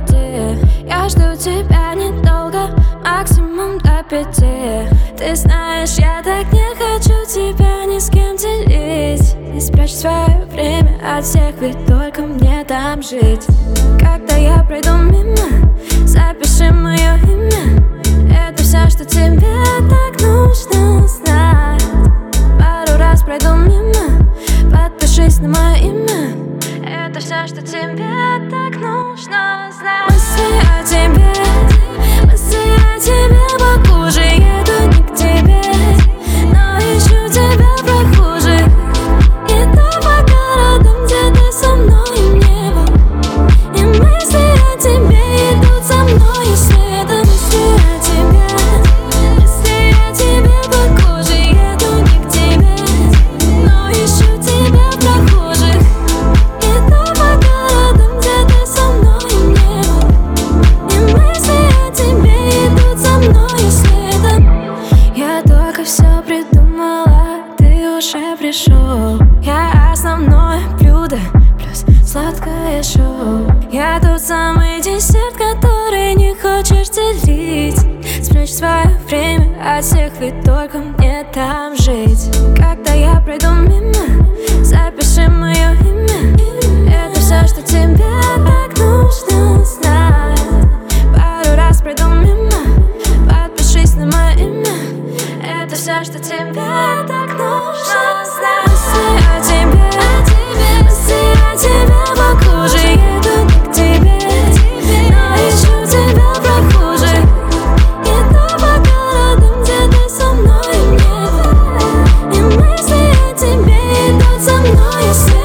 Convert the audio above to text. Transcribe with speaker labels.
Speaker 1: пути. Я жду тебя недолго, максимум до 5. Ты знаешь, я так не хочу тебя ни с кем делить. Не спрячь свое время от всех, ведь только мне там жить. Когда я пройду мимо, запиши мое имя. Это все, что тебе так нужно знать. Пару раз пройду мимо, подпишись на мое имя. Это все, что тебе так нужно знать. Мысли о тебе, мысли о тебе похуже. Еду не к тебе, но ищу тебя в прохожих. Иду по городам, где ты со мной не был. И мысли о тебе идут за мной следом. Мысли о тебе, мысли о тебе похуже. Еду не к тебе, но ищу тебя в прохожих. Иду по городам, где ты со мной не был. И мысли о тебе идут за мной следом. Я только все придумала, ты уже пришел. Я основное блюдо, плюс сладкое шоу. Я тот самый десерт, который не хочешь делить. Спрячь свое время от всех, ведь только мне там жить. Когда я пройду мимо, запиши мое имя. Это все, что тебе так нужно знать. Пару раз пройду мимо, подпишись на мое имя. Это все, что тебе так нужно знать. Мысли о тебе, мысли о тебе похуже. Еду не к тебе, но ищу тебя в прохожих. Иду по городам, где ты со мной не был. И мысли о тебе идут за мной.